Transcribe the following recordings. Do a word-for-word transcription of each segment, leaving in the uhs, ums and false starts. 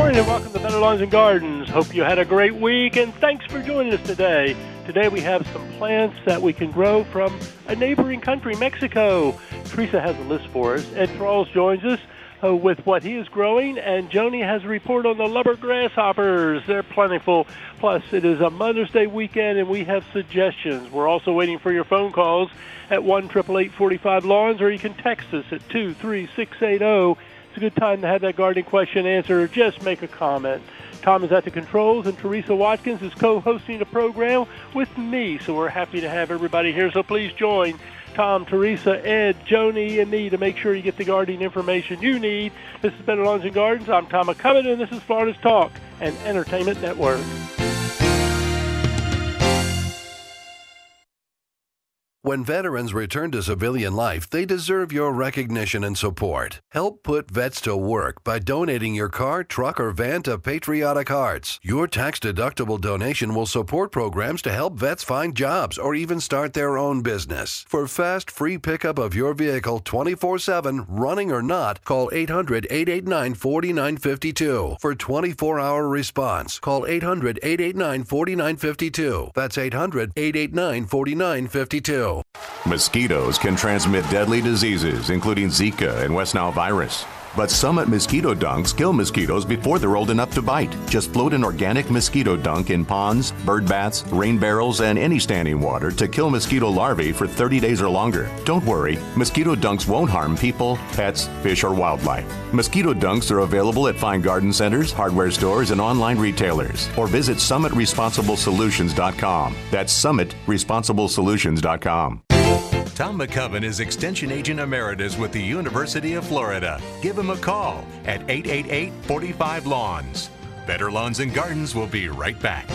morning and welcome to Better Lawns and Gardens. Hope you had a great week and thanks for joining us today. Today we have some plants that we can grow from a neighboring country, Mexico. Teresa has a list for us. Ed Thralls joins us uh, with what he is growing, and Joni has a report on the Lubber grasshoppers. They're plentiful. Plus, it is a Mother's Day weekend and we have suggestions. We're also waiting for your phone calls at one eight eight eight, four five, lawns, or you can text us at two three six eight zero. It's a good time to have that gardening question answered or just make a comment. Tom is at the controls, and Teresa Watkins is co-hosting the program with me, so we're happy to have everybody here. So please join Tom, Teresa, Ed, Joni, and me to make sure you get the gardening information you need. This is Better Lawns and Gardens. I'm Tom McCubbin, and this is Florida's Talk and Entertainment Network. When veterans return to civilian life, they deserve your recognition and support. Help put vets to work by donating your car, truck, or van to Patriotic Hearts. Your tax-deductible donation will support programs to help vets find jobs or even start their own business. For fast, free pickup of your vehicle twenty-four seven, running or not, call eight hundred, eight eight nine, four nine five two. For twenty-four hour response, call eight hundred, eight eight nine, four nine five two. That's eight hundred, eight eight nine, four nine five two. Mosquitoes can transmit deadly diseases, including Zika and West Nile virus. But Summit mosquito dunks kill mosquitoes before they're old enough to bite. Just float an organic mosquito dunk in ponds, bird baths, rain barrels, and any standing water to kill mosquito larvae for thirty days or longer. Don't worry, mosquito dunks won't harm people, pets, fish, or wildlife. Mosquito dunks are available at fine garden centers, hardware stores, and online retailers. Or visit summit responsible solutions dot com. That's summit responsible solutions dot com. Tom McCubbin is Extension Agent Emeritus with the University of Florida. Give him a call at eight eight eight, four five, lawns. Better Lawns and Gardens will be right back.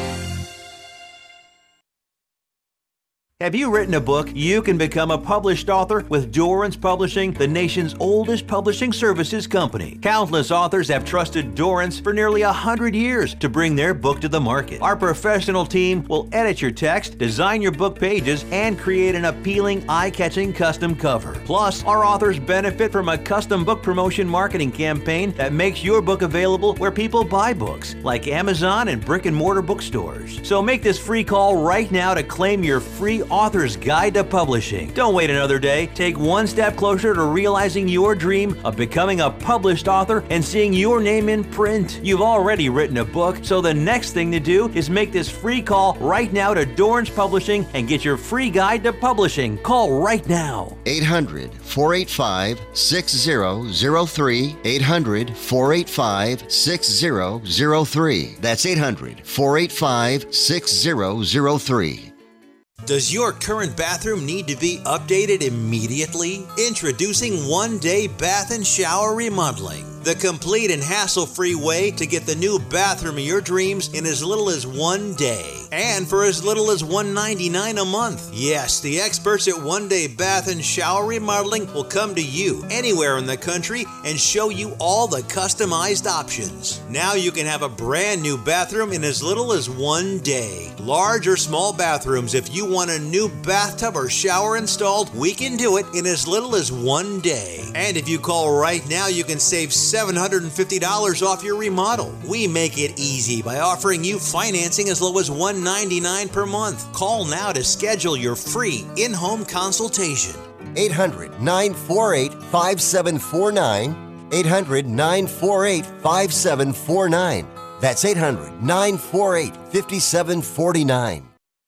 Have you written a book? You can become a published author with Dorrance Publishing, the nation's oldest publishing services company. Countless authors have trusted Dorrance for nearly one hundred years to bring their book to the market. Our professional team will edit your text, design your book pages, and create an appealing, eye-catching custom cover. Plus, our authors benefit from a custom book promotion marketing campaign that makes your book available where people buy books, like Amazon and brick-and-mortar bookstores. So make this free call right now to claim your free Author's Guide to Publishing. Don't wait another day. Take one step closer to realizing your dream of becoming a published author and seeing your name in print. You've already written a book, so the next thing to do is make this free call right now to Dorrance Publishing and get your free guide to publishing. Call right now. eight hundred, four eight five, six zero zero three. eight hundred, four eight five, six zero zero three. That's eight hundred, four eight five, six zero zero three. Does your current bathroom need to be updated immediately? Introducing One Day Bath and Shower Remodeling, the complete and hassle-free way to get the new bathroom of your dreams in as little as one day, and for as little as one hundred ninety-nine dollars a month. Yes, the experts at One Day Bath and Shower Remodeling will come to you anywhere in the country and show you all the customized options. Now you can have a brand new bathroom in as little as one day. Large or small bathrooms, if you want a new bathtub or shower installed, we can do it in as little as one day. And if you call right now, you can save seven hundred fifty dollars off your remodel. We make it easy by offering you financing as low as one hundred ninety-nine dollars per month. Call now to schedule your free in-home consultation. eight hundred, nine four eight, five seven four nine. eight hundred, nine four eight, five seven four nine. That's eight hundred, nine four eight, five seven four nine.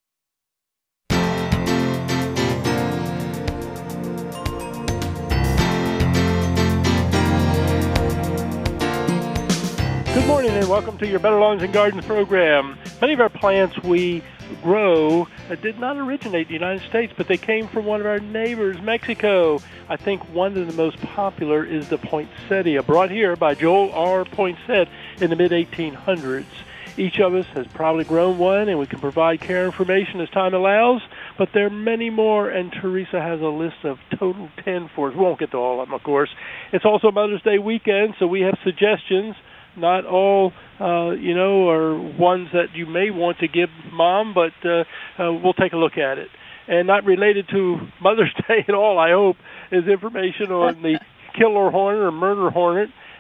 Good morning and welcome to your Better Lawns and Gardens program. Many of our plants we grow uh, did not originate in the United States, but they came from one of our neighbors, Mexico. I think one of the most popular is the poinsettia, brought here by Joel R. Poinsett in the mid eighteen hundreds. Each of us has probably grown one, and we can provide care information as time allows, but there are many more, and Teresa has a list of total ten for us. We won't get to all of them, of course. It's also Mother's Day weekend, so we have suggestions. Not all, uh, you know, are ones that you may want to give Mom, but uh, uh, we'll take a look at it. And not related to Mother's Day at all, I hope, is information on the killer hornet or murder hornet.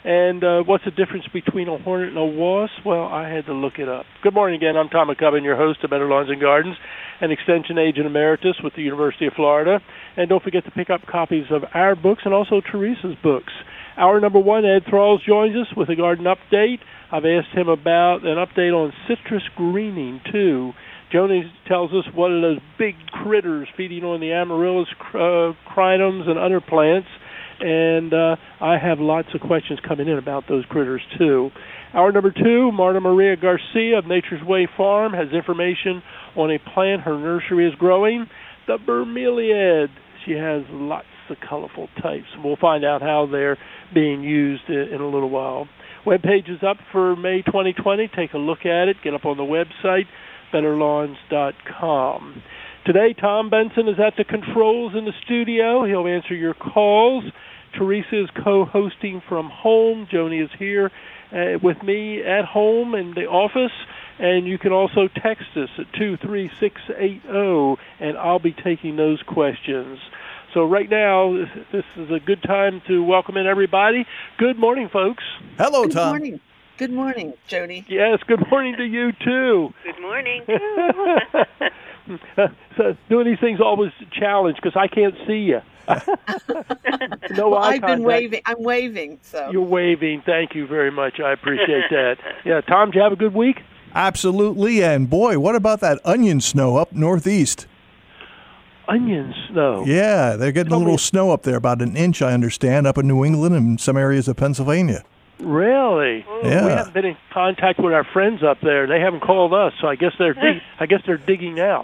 And uh, what's the difference between a hornet and a wasp? Well, I had to look it up. Good morning again. I'm Tom McCubbin, your host of Better Lawns and Gardens, an Extension Agent Emeritus with the University of Florida. And don't forget to pick up copies of our books and also Teresa's books. Hour number one, Ed Thralls joins us with a garden update. I've asked him about an update on citrus greening, too. Joni tells us what are those big critters feeding on the amaryllis, uh, crinums, and other plants. And uh, I have lots of questions coming in about those critters, too. Hour number two, Marta Maria Garcia of Nature's Way Farm has information on a plant her nursery is growing, the bromeliad. She has lots of colorful types. We'll find out how they're being used in a little while. Web page is up for May twenty twenty. Take a look at it. Get up on the website, better lawns dot com. Today, Tom Benson is at the controls in the studio. He'll answer your calls. Teresa is co-hosting from home. Joni is here uh, with me at home in the office. And you can also text us at two three six eight zero, and I'll be taking those questions. So right now, this is a good time to welcome in everybody. Good morning, folks. Hello, Good Tom. morning. Good morning, Joni. Yes, good morning to you, too. Good morning. uh, so doing these things always a challenge because I can't see you. No well, eye I've been contact. waving. I'm waving. So You're waving. Thank you very much. I appreciate that. Yeah, Tom, did you have a good week? Absolutely. And boy, what about that onion snow up northeast? Onion snow. Yeah, they're getting Tell a little me- snow up there, about an inch, I understand, up in New England and some areas of Pennsylvania. Really? Yeah. We haven't been in contact with our friends up there. They haven't called us, so I guess they're dig- I guess they're digging out.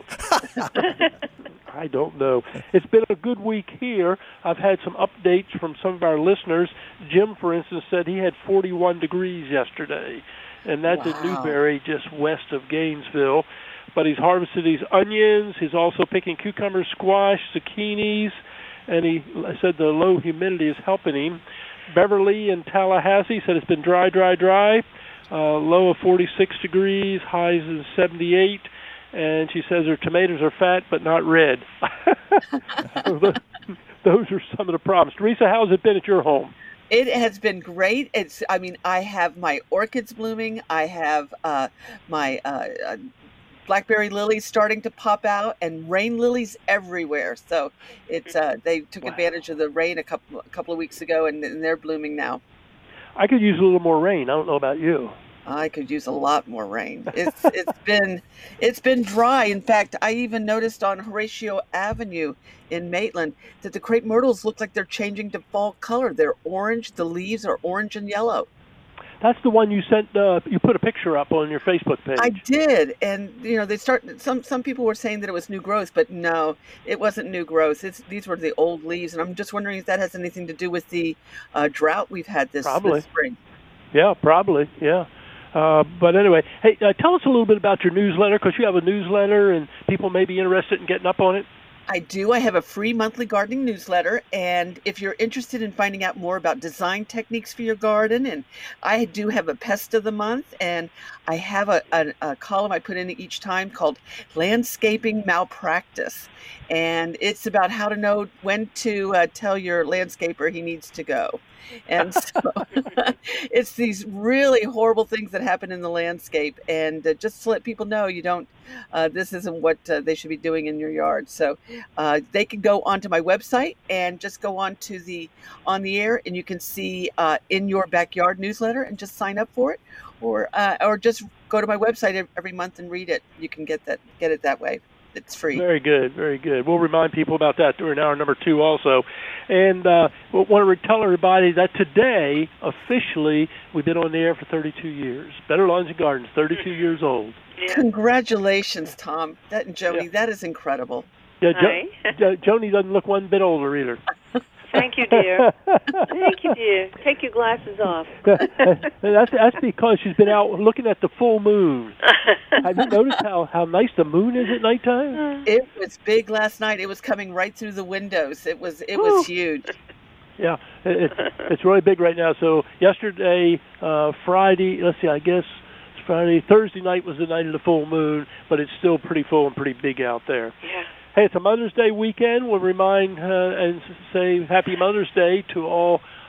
I don't know. It's been a good week here. I've had some updates from some of our listeners. Jim, for instance, said he had forty-one degrees yesterday, and that's Wow. in Newberry, just west of Gainesville. But he's harvested these onions. He's also picking cucumbers, squash, zucchinis, and he said the low humidity is helping him. Beverly in Tallahassee said it's been dry, dry, dry. Uh, low of forty-six degrees, highs is seventy-eight. And she says her tomatoes are fat but not red. Those are some of the problems. Teresa, how's it been at your home? it has been great. It's. I mean, I have my orchids blooming. I have uh, my uh, uh, blackberry lilies starting to pop out, and rain lilies everywhere. So it's. Uh, they took Wow. advantage of the rain a couple a couple of weeks ago, and, and they're blooming now. I could use a little more rain. I don't know about you. I could use a lot more rain. It's it's been it's been dry. In fact, I even noticed on Horatio Avenue in Maitland that the crepe myrtles look like they're changing to fall color. They're orange. The leaves are orange and yellow. That's the one you sent. Uh, you put a picture up on your Facebook page. I did, and you know they start. Some some people were saying that it was new growth, but no, it wasn't new growth. It's these were the old leaves, and I'm just wondering if that has anything to do with the uh, drought we've had this, Probably. this spring. Yeah, probably. Yeah. Uh, but anyway, hey, uh, tell us a little bit about your newsletter, because you have a newsletter and people may be interested in getting up on it. I do. I have a free monthly gardening newsletter, and if you're interested in finding out more about design techniques for your garden, and I do have a pest of the month, and I have a, a, a column I put in each time called Landscaping Malpractice, and it's about how to know when to uh, tell your landscaper he needs to go. And so it's these really horrible things that happen in the landscape, and uh, just to let people know you don't, uh, this isn't what uh, they should be doing in your yard. So uh, they can go onto my website and just go on to the on the air, and you can see uh, in your backyard newsletter and just sign up for it, or uh, or just go to my website every month and read it. You can get that get it that way. It's free. Very good, very good. We'll remind people about that during hour number two also. And uh, we want to tell everybody that today, officially, we've been on the air for thirty-two years. Better Lawns and Gardens, thirty-two years old. Yeah. Congratulations, Tom. That and Joni, Yeah. that is incredible. Yeah, Hi. jo- jo- Joni doesn't look one bit older either. Thank you, dear. Thank you, dear. Take your glasses off. that's, that's because she's been out looking at the full moon. Have you noticed how, how nice the moon is at nighttime? It was big last night. It was coming right through the windows. It was it was huge. Yeah, it, it, it's really big right now. So yesterday, uh, Friday, let's see, I guess it's Friday, Thursday night was the night of the full moon, but it's still pretty full and pretty big out there. Yeah. Hey, it's a Mother's Day weekend. We'll remind uh, and say Happy Mother's Day to all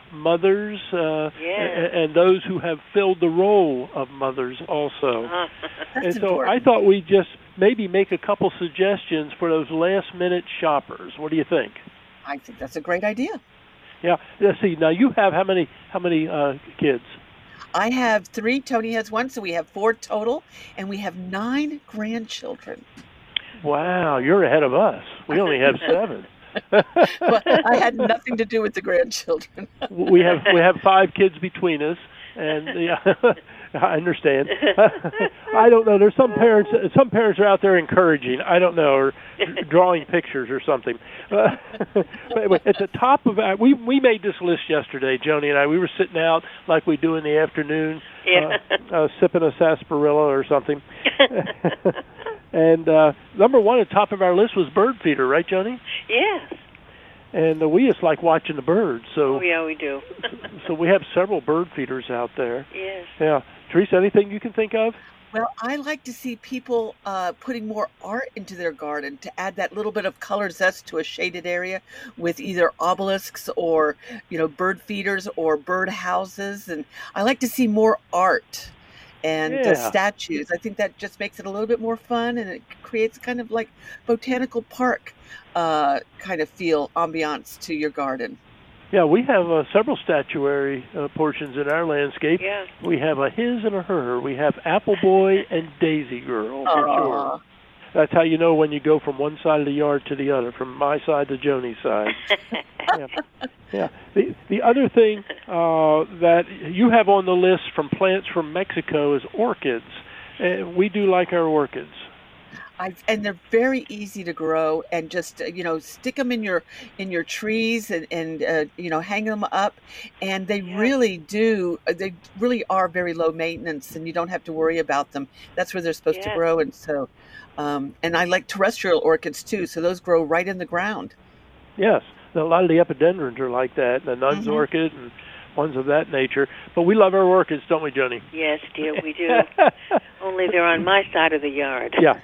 mothers uh, Yeah. and, and those who have filled the role of mothers also. Uh, That's And so important. I thought we'd just maybe make a couple suggestions for those last-minute shoppers. What do you think? I think that's a great idea. Yeah. Let's see. Now you have how many how many uh, kids? I have three. Tony has one, so we have four total, and we have nine grandchildren. Wow, you're ahead of us. We only have seven. Well, I had nothing to do with the grandchildren. we have we have five kids between us, and yeah, I understand. I don't know. There's some parents. Some parents are out there encouraging. I don't know, or drawing pictures or something. Uh, but anyway, at the top of our, we we made this list yesterday, Joni and I. We were sitting out like we do in the afternoon, Yeah. uh, uh, sipping a sarsaparilla or something. And uh, number one at the top of our list was bird feeder, right, Joni? Yes. And uh, we just like watching the birds, so Oh, yeah, we do. so we have several bird feeders out there. Yes. Yeah, Teresa, anything you can think of? Well, I like to see people uh, putting more art into their garden to add that little bit of color zest to a shaded area with either obelisks or, you know, bird feeders or bird houses. And I like to see more art and uh, Yeah. statues. I think that just makes it a little bit more fun, and it creates kind of like botanical park uh, kind of feel, ambiance to your garden. Yeah, we have uh, several statuary uh, portions in our landscape. Yeah. We have a his and a her. We have Apple Boy and Daisy Girl, for Aw. sure. That's how you know when you go from one side of the yard to the other, from my side to Joni's side. Yeah. Yeah. The the other thing uh, that you have on the list from plants from Mexico is orchids. Uh, we do like our orchids. I, and they're very easy to grow, and just uh, you know stick them in your in your trees and and uh, you know hang them up, and they Yeah. really do uh, they really are very low maintenance, and you don't have to worry about them. That's where they're supposed to Yeah. grow, and so um, and I like terrestrial orchids too, so those grow right in the ground. Yes, a lot of the epidendrons are like that, the nun's Mhm. orchid and ones of that nature. But we love our orchids, don't we, Joni? Yes, dear, we do. Only they're on my side of the yard. Yeah,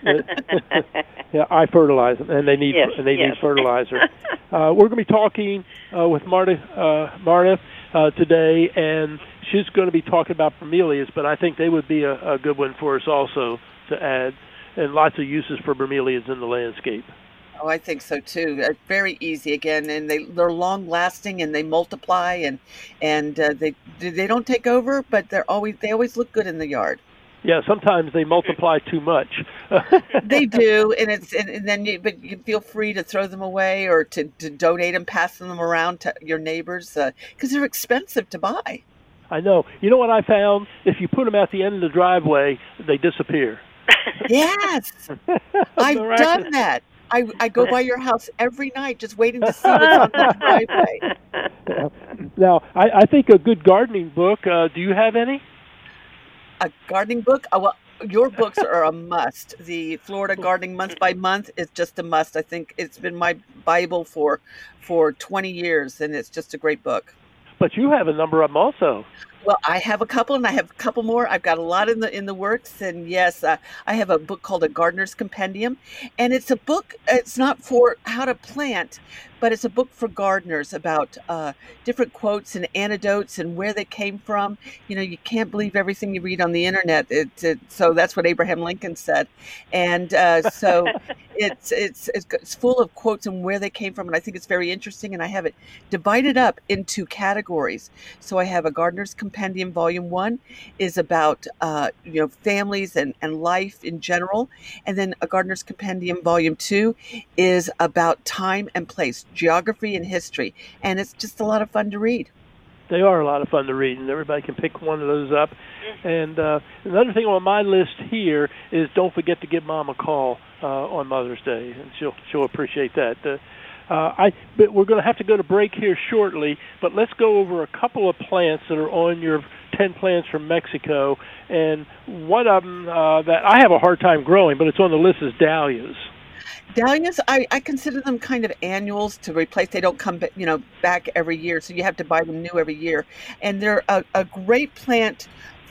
yeah. I fertilize them, and they need Yes, and they yes. need fertilizer. uh, we're going to be talking uh, with Marta uh, Marta uh, today, and she's going to be talking about bromeliads. But I think they would be a, a good one for us also to add, and lots of uses for bromeliads in the landscape. Oh, I think so too. They're very easy again, and they they're long lasting, and they multiply, and and uh, they they don't take over, but they're always they always look good in the yard. Yeah, sometimes they multiply too much. They do, and it's and, and then you, but you can feel free to throw them away or to, to donate them, passing them around to your neighbors because they're expensive to buy. I know. You know what I found? If you put them at the end of the driveway, they disappear. Yes, I've Miraculous. done that. I, I go by your house every night just waiting to see what's on the driveway. Yeah. Now, I, I think a good gardening book. Uh, do you have any? A gardening book? Oh, well, your books are a must. The Florida Gardening Month by Month is just a must. I think it's been my Bible for for twenty years, and it's just a great book. But you have a number of them also. Well, I have a couple, and I have a couple more. I've got a lot in the in the works, and yes, uh, I have a book called A Gardener's Compendium, and it's a book. It's not for how to plant, but it's a book for gardeners about uh, different quotes and anecdotes and where they came from. You know, you can't believe everything you read on the internet. It, it, so that's what Abraham Lincoln said, and uh, so it's it's it's full of quotes and where they came from, and I think it's very interesting. And I have it divided up into categories. So I have a Gardener's Compendium Volume One is about uh, you know families and, and life in general, and then a Gardener's Compendium Volume Two is about time and place, geography and history, and it's just a lot of fun to read. They are a lot of fun to read, and everybody can pick one of those up. And uh, another thing on my list here is don't forget to give Mom a call uh, on Mother's Day, and she'll she'll appreciate that. Uh, uh, I but we're going to have to go to break here shortly, but let's go over a couple of plants that are on your ten plants from Mexico, and one of them uh, that I have a hard time growing, but it's on the list is dahlias. Dahlias, I, I consider them kind of annuals to replace. They don't come, ba- you know, back every year, so you have to buy them new every year. And they're a, a great plant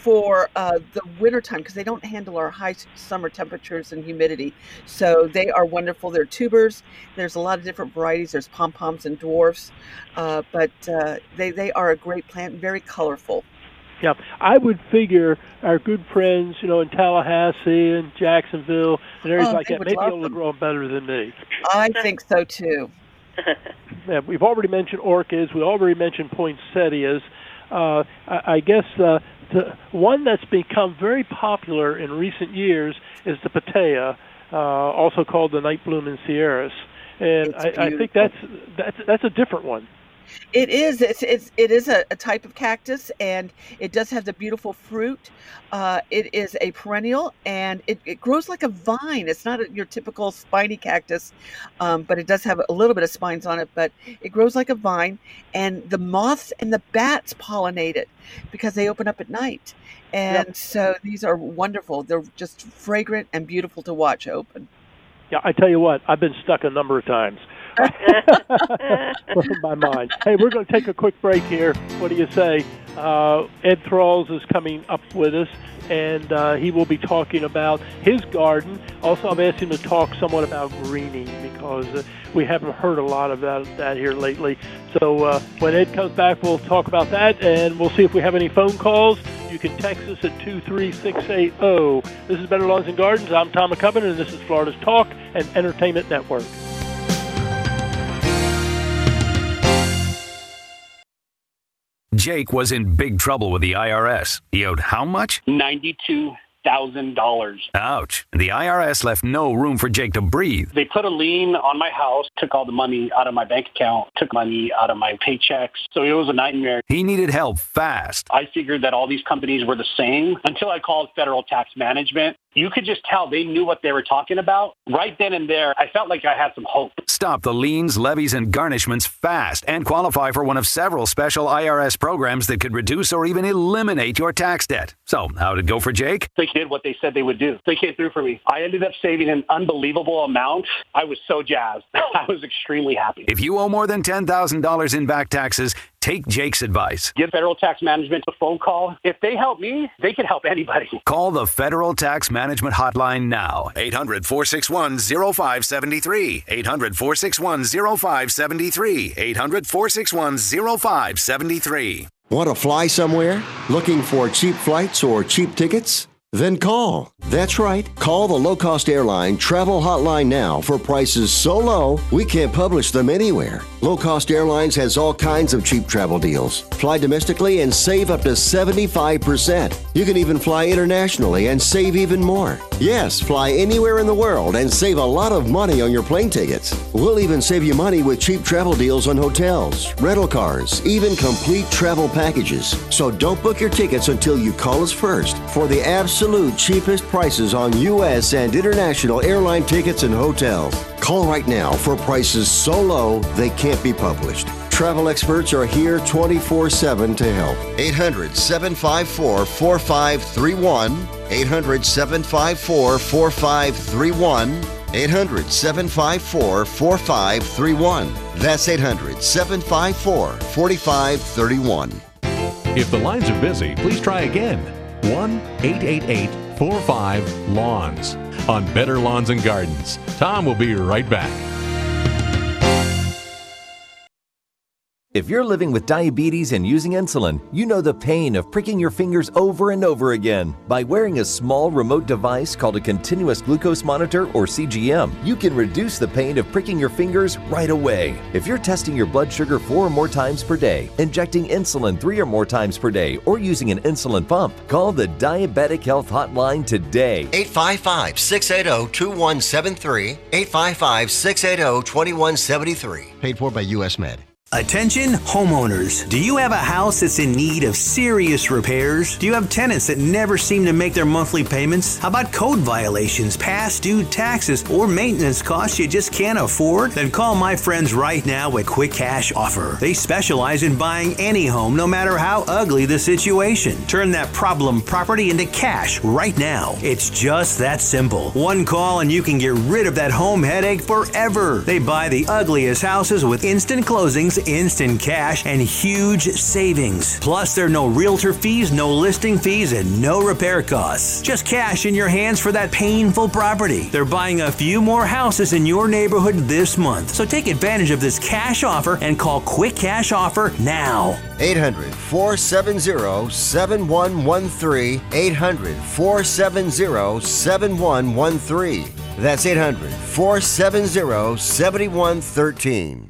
for uh, the wintertime because they don't handle our high summer temperatures and humidity. So they are wonderful. They're tubers. There's a lot of different varieties. There's pom-poms and dwarfs, uh, but uh, they, they are a great plant, very colorful. Yeah, I would figure our good friends, you know, in Tallahassee and Jacksonville and areas Oh, like they that, would may be love able to them. grow them better than me. I think so too. Yeah, we've already mentioned orchids. We already mentioned poinsettias. Uh, I, I guess uh, the one that's become very popular in recent years is the Patea, uh, also called the night bloom in Sierras. And It's I, I think that's that's that's a different one. It is. It's, it's it is a, a type of cactus, and it does have the beautiful fruit. Uh, it is a perennial, and it, it grows like a vine. It's not a, your typical spiny cactus, um, but it does have a little bit of spines on it. But it grows like a vine, and the moths and the bats pollinate it because they open up at night. And Yep. so these are wonderful. They're just fragrant and beautiful to watch open. Yeah, I tell you what, I've been stuck a number of times. in my mind. Hey, we're going to take a quick break here. What do you say? Uh, Ed Thralls is coming up with us, and uh, he will be talking about his garden. Also, I've asked him to talk somewhat about greening because uh, we haven't heard a lot about that here lately. So uh, when Ed comes back, we'll talk about that, and we'll see if we have any phone calls. You can text us at two three six eight zero. This is Better Lawns and Gardens. I'm Tom McCubbin, and this is Florida's Talk and Entertainment Network. Jake was in big trouble with the I R S. He owed how much? ninety-two thousand dollars. Ouch. The I R S left no room for Jake to breathe. They put a lien on my house, took all the money out of my bank account, took money out of my paychecks. So it was a nightmare. He needed help fast. I figured that all these companies were the same until I called Federal Tax Management. You could just tell they knew what they were talking about. Right then and there, I felt like I had some hope. Stop the liens, levies, and garnishments fast and qualify for one of several special I R S programs that could reduce or even eliminate your tax debt. So, how'd it go for Jake? They did what they said they would do. They came through for me. I ended up saving an unbelievable amount. I was so jazzed. I was extremely happy. If you owe more than ten thousand dollars in back taxes, take Jake's advice. Give Federal Tax Management a phone call. If they help me, they can help anybody. Call the Federal Tax Management Hotline now. eight hundred, four six one, zero five seven three. eight hundred, four six one, zero five seven three. eight hundred, four six one, zero five seven three. Want to fly somewhere? Looking for cheap flights or cheap tickets? Then call. That's right. Call the low-cost airline travel hotline now for prices so low we can't publish them anywhere. Low Cost Airlines has all kinds of cheap travel deals. Fly domestically and save up to seventy-five percent. You can even fly internationally and save even more. Yes, fly anywhere in the world and save a lot of money on your plane tickets. We'll even save you money with cheap travel deals on hotels, rental cars, even complete travel packages. So don't book your tickets until you call us first for the absolute cheapest prices on U S and international airline tickets and hotels. Call right now for prices so low they can't be published. Travel experts are here twenty-four seven to help. eight hundred, seven five four, four five three one. eight hundred, seven five four, four five three one. eight hundred, seven five four, four five three one. That's eight hundred, seven five four, four five three one. If the lines are busy, please try again. one eight eight eight, four five, lawns. On Better Lawns and Gardens. Tom will be right back. If you're living with diabetes and using insulin, you know the pain of pricking your fingers over and over again. By wearing a small remote device called a continuous glucose monitor or C G M, you can reduce the pain of pricking your fingers right away. If you're testing your blood sugar four or more times per day, injecting insulin three or more times per day, or using an insulin pump, call the Diabetic Health Hotline today. eight five five, six eight zero, two one seven three. eight five five, six eight zero, two one seven three. Paid for by U S Med. Attention homeowners. Do you have a house that's in need of serious repairs? Do you have tenants that never seem to make their monthly payments? How about code violations, past due taxes, or maintenance costs you just can't afford? Then call my friends right now at Quick Cash Offer. They specialize in buying any home, no matter how ugly the situation. Turn that problem property into cash right now. It's just that simple. One call and you can get rid of that home headache forever. They buy the ugliest houses with instant closings instant cash and huge savings. Plus, there are no realtor fees, no listing fees, and no repair costs. Just cash in your hands for that painful property. They're buying a few more houses in your neighborhood this month. So take advantage of this cash offer and call Quick Cash Offer now. eight hundred, four seven zero, seven one one three. eight hundred, four seven zero, seven one one three. That's eight hundred, four seven zero, seven one one three.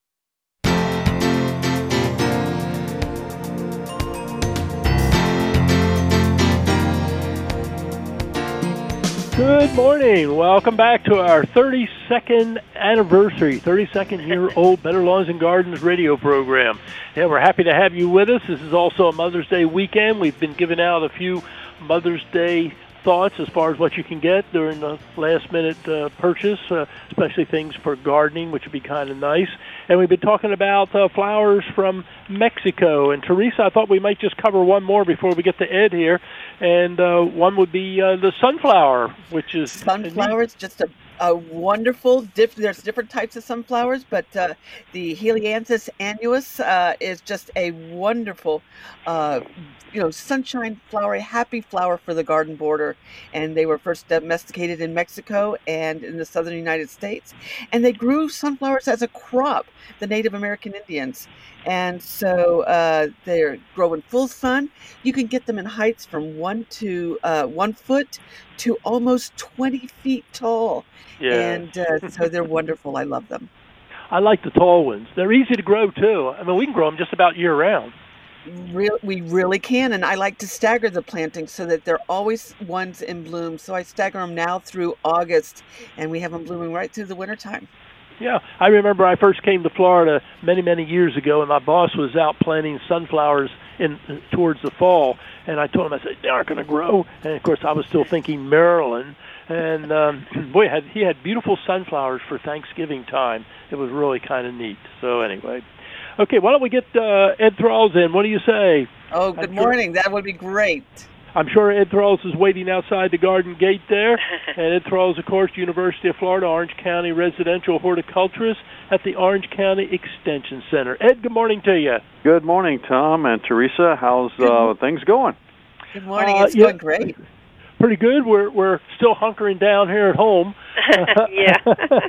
Good morning. Welcome back to our thirty-second anniversary, thirty-second year old Better Lawns and Gardens radio program. Yeah, we're happy to have you with us. This is also a Mother's Day weekend. We've been giving out a few Mother's Day thoughts as far as what you can get during the last-minute uh, purchase, uh, especially things for gardening, which would be kind of nice. And we've been talking about uh, flowers from Mexico. And, Teresa, I thought we might just cover one more before we get to Ed here. And uh, one would be uh, the sunflower, which is... Sunflower is just a, a wonderful... Diff- there's different types of sunflowers, but uh, the Helianthus annuus uh, is just a wonderful... Uh, you know, sunshine flower, happy flower for the garden border. And they were first domesticated in Mexico and in the southern United States. And they grew sunflowers as a crop, the Native American Indians. And so uh, they're grow in full sun. You can get them in heights from one to uh, one foot to almost twenty feet tall. Yeah. And uh, so they're wonderful. I love them. I like the tall ones. They're easy to grow, too. I mean, we can grow them just about year-round. Real, we really can, and I like to stagger the plantings so that they're always ones in bloom. So I stagger them now through August, and we have them blooming right through the wintertime. Yeah, I remember I first came to Florida many, many years ago, and my boss was out planting sunflowers in towards the fall, and I told him, I said, they aren't going to grow. And, of course, I was still thinking Maryland, and um, boy, had, he had beautiful sunflowers for Thanksgiving time. It was really kind of neat. So anyway. Okay, why don't we get uh, Ed Thralls in? What do you say? Oh, good I'm morning. Sure, that would be great. I'm sure Ed Thralls is waiting outside the garden gate there. And Ed Thralls, of course, University of Florida, Orange County residential horticulturist at the Orange County Extension Center. Ed, good morning to you. Good morning, Tom and Teresa. How's uh, things going? Good morning. Uh, it's yeah, going great. Pretty good. We're we're still hunkering down here at home. Yeah.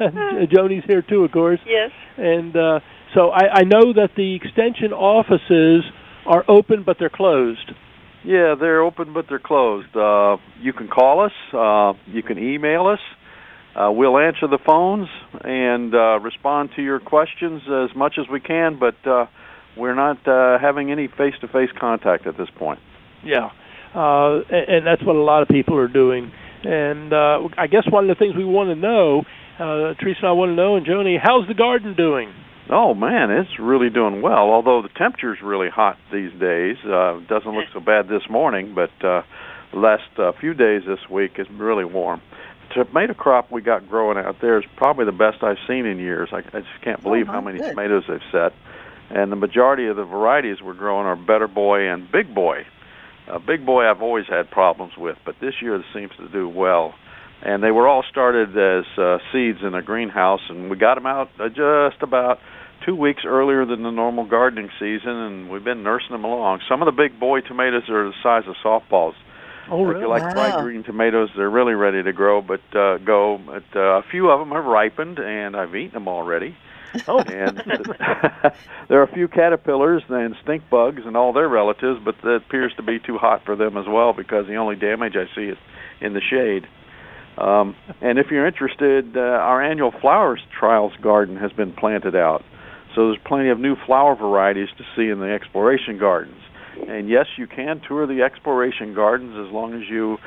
Joni's here too, of course. Yes. And uh, so I, I know that the extension offices are open, but they're closed. Yeah, they're open, but they're closed. Uh, you can call us. Uh, you can email us. Uh, we'll answer the phones and uh, respond to your questions as much as we can, but uh, we're not uh, having any face-to-face contact at this point. Yeah, uh, and, and that's what a lot of people are doing. And uh, I guess one of the things we want to know, uh, Teresa and I want to know, and Joni, how's the garden doing? Oh, man, it's really doing well, although the temperature's really hot these days. Uh, it doesn't look so bad this morning, but uh, the last uh, few days this week is really warm. The tomato crop we got growing out there is probably the best I've seen in years. I, I just can't believe oh, how many good. tomatoes they've set. And the majority of the varieties we're growing are Better Boy and Big Boy. Uh, Big Boy I've always had problems with, but this year it seems to do well. And they were all started as uh, seeds in a greenhouse, and we got them out uh, just about two weeks earlier than the normal gardening season, and we've been nursing them along. Some of the Big Boy tomatoes are the size of softballs. Oh, really? If you like Wow. bright green tomatoes, they're really ready to grow, but uh, go. But uh, a few of them have ripened, and I've eaten them already. Oh. And there are a few caterpillars and stink bugs and all their relatives, but that appears to be too hot for them as well because the only damage I see is in the shade. Um, and if you're interested, uh, our annual flowers trials garden has been planted out. So there's plenty of new flower varieties to see in the exploration gardens. And yes, you can tour the exploration gardens as long as you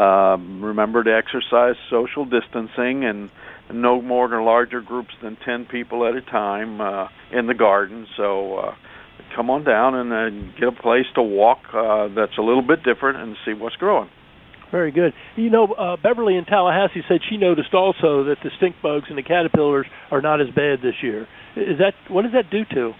um, remember to exercise social distancing and no more than larger groups than ten people at a time uh, in the garden. So uh, come on down and uh, get a place to walk uh, that's a little bit different and see what's growing. Very good. You know, uh, Beverly in Tallahassee said she noticed also that the stink bugs and the caterpillars are not as bad this year. Is that what does that do to?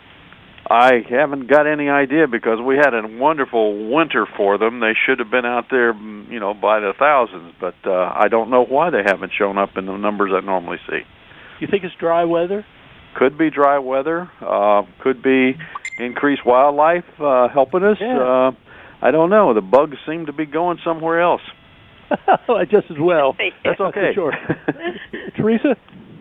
I haven't got any idea because we had a wonderful winter for them. They should have been out there, you know, by the thousands, but uh, I don't know why they haven't shown up in the numbers I normally see. You think it's dry weather? could be dry weather, uh, could be increased wildlife uh, helping us. Yeah. Uh, I don't know. The bugs seem to be going somewhere else. Just as well. That's okay. For sure. Teresa,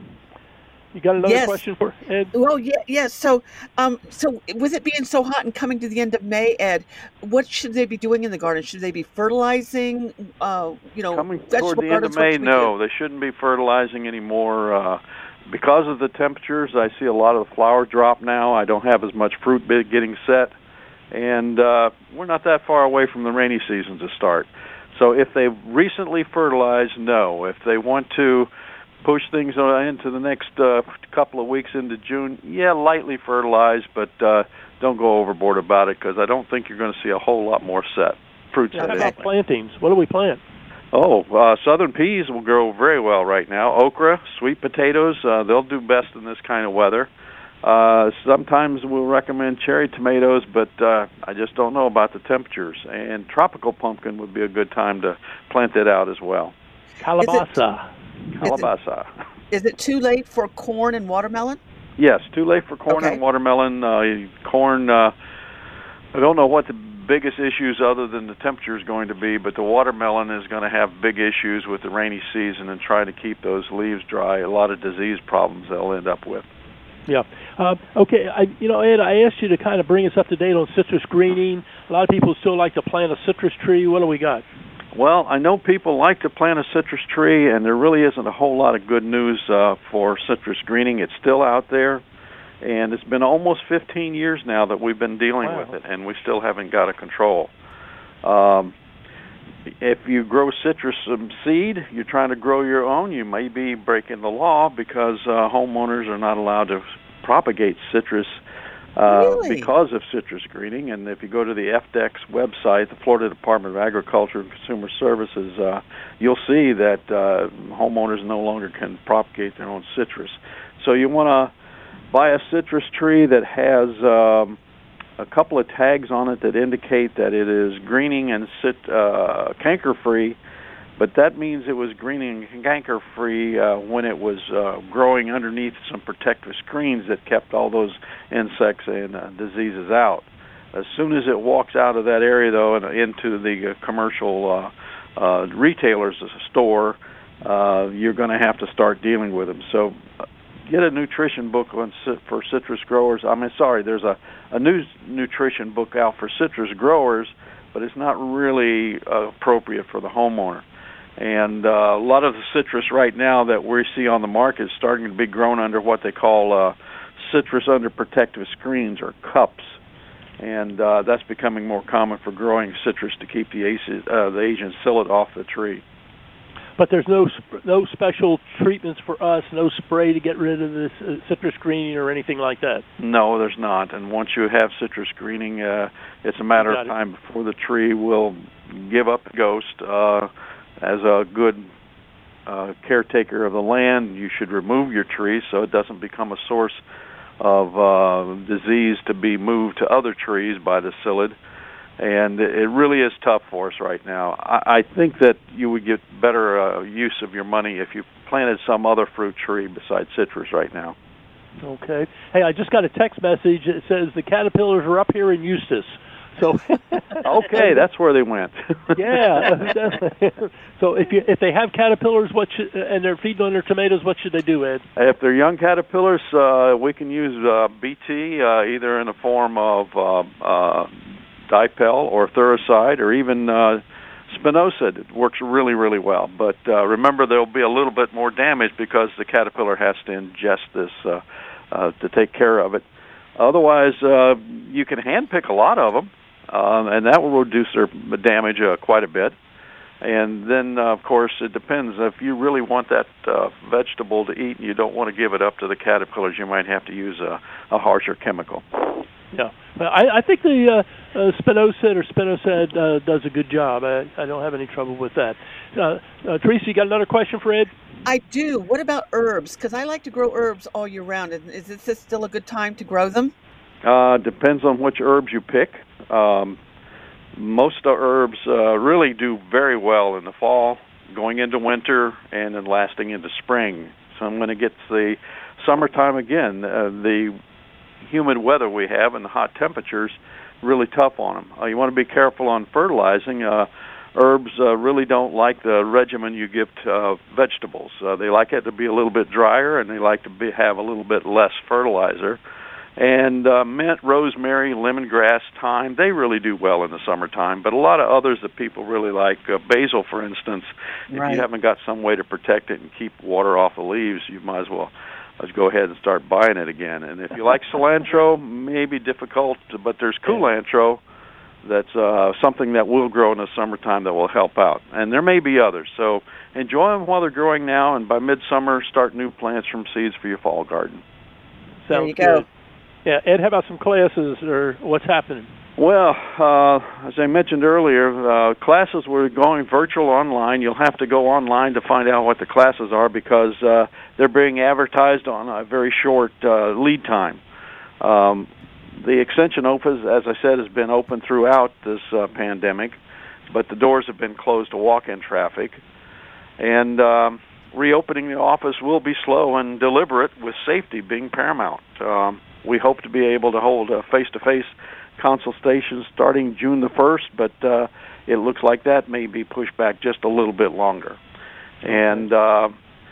you got another Yes. question for Ed? Well, yeah, yeah. So, um, so with it being so hot and coming to the end of May, Ed, what should they be doing in the garden? Should they be fertilizing? Uh, you know, Coming vegetable toward the end of gardens, what May, should we no, do? they shouldn't be fertilizing anymore. Uh, because of the temperatures, I see a lot of the flower drop now. I don't have as much fruit bit getting set, and uh, we're not that far away from the rainy season to start. So if they've recently fertilized, no. If they want to push things on into the next uh, couple of weeks into June, yeah, lightly fertilize, but uh, don't go overboard about it, because I don't think you're going to see a whole lot more set fruit Yeah, set. how about plantings? What do we plant? Oh, uh, southern peas will grow very well right now. Okra, sweet potatoes, uh, they'll do best in this kind of weather. Uh, sometimes we'll recommend cherry tomatoes, but uh, I just don't know about the temperatures. And tropical pumpkin would be a good time to plant it out as well. Calabasa. Calabasa. Is it too late for corn and watermelon? Yes, too late for corn Okay. and watermelon. Uh, corn, uh, I don't know what the biggest issues other than the temperature is going to be, but the watermelon is going to have big issues with the rainy season and trying to keep those leaves dry. A lot of disease problems they'll end up with. Yeah. Uh, okay. I, you know, Ed, I asked you to kind of bring us up to date on citrus greening. A lot of people still like to plant a citrus tree. What do we got? Well, I know people like to plant a citrus tree, and there really isn't a whole lot of good news uh, for citrus greening. It's still out there, and it's been almost fifteen years now that we've been dealing Wow. with it, and we still haven't got it control. Um, if you grow citrus um, seed, you're trying to grow your own, you may be breaking the law, because uh, homeowners are not allowed to propagate citrus uh, Really? because of citrus greening. And if you go to the F D E C website, the Florida Department of Agriculture and Consumer Services, uh, you'll see that uh, homeowners no longer can propagate their own citrus. So you want to buy a citrus tree that has um, a couple of tags on it that indicate that it is greening and cit- uh, canker-free, but that means it was greening and canker-free uh, when it was uh, growing underneath some protective screens that kept all those insects and uh, diseases out. As soon as it walks out of that area, though, and into the uh, commercial uh, uh, retailer's store, uh, you're going to have to start dealing with them. So uh, get a nutrition book on cit- for citrus growers. I mean, sorry, there's a, a new nutrition book out for citrus growers, but it's not really uh, appropriate for the homeowner. And uh, a lot of the citrus right now that we see on the market is starting to be grown under what they call uh, citrus under protective screens, or cups. And uh, that's becoming more common for growing citrus to keep the, ace- uh, the Asian psyllid off the tree. But there's no sp- no special treatments for us, no spray to get rid of this uh, citrus greening or anything like that. No, there's not. And once you have citrus greening, uh, it's a matter Got of it. time before the tree will give up the ghost. Uh, as a good uh, caretaker of the land, you should remove your tree so it doesn't become a source of uh, disease to be moved to other trees by the psyllid. And it really is tough for us right now. I, I think that you would get better uh, use of your money if you planted some other fruit tree besides citrus right now. Okay. Hey, I just got a text message. It says the caterpillars are up here in Eustis. So okay, that's where they went. yeah. So if you if they have caterpillars, what should, and they're feeding on their tomatoes, what should they do, Ed? If they're young caterpillars, uh, we can use uh, B T uh, either in the form of uh, uh, Dipel or Thuricide, or even uh, Spinosad. It works really, really well. But uh, remember, there'll be a little bit more damage because the caterpillar has to ingest this uh, uh, to take care of it. Otherwise, uh, you can handpick a lot of them, um, and that will reduce their damage uh, quite a bit. And then, uh, of course, it depends. If you really want that uh, vegetable to eat and you don't want to give it up to the caterpillars, you might have to use a, a harsher chemical. Yeah, I, I think the uh, uh, Spinosad or Spinosad uh, does a good job. I, I don't have any trouble with that. Uh, uh, Teresa, you got another question for Ed? I do. What about herbs? Because I like to grow herbs all year round. Is is this still a good time to grow them? Uh, depends on which herbs you pick. Um, most of the herbs uh, really do very well in the fall, going into winter, and then lasting into spring. So I'm going to get the summertime again, uh, the humid weather we have and the hot temperatures really tough on them. Uh, you want to be careful on fertilizing. Uh, herbs uh, really don't like the regimen you give to uh, vegetables. Uh, they like it to be a little bit drier, and they like to be, have a little bit less fertilizer. And uh, mint, rosemary, lemongrass, thyme, they really do well in the summertime. But a lot of others that people really like, uh, basil, for instance, Right. if you haven't got some way to protect it and keep water off the leaves, you might as well let's go ahead and start buying it again. And if you like cilantro, maybe difficult, but there's culantro that's uh, something that will grow in the summertime that will help out. And there may be others. So enjoy them while they're growing now, and by midsummer, start new plants from seeds for your fall garden. There you Sounds go. good. Yeah, Ed, how about some classes or what's happening? Well, uh, as I mentioned earlier, uh, classes were going virtual online. You'll have to go online to find out what the classes are because uh, they're being advertised on a very short uh, lead time. Um, the Extension office, as I said, has been open throughout this uh, pandemic, but the doors have been closed to walk-in traffic. And um, reopening the office will be slow and deliberate, with safety being paramount. Um, we hope to be able to hold a face-to-face consultations starting June the first, but uh, it looks like that may be pushed back just a little bit longer. And uh,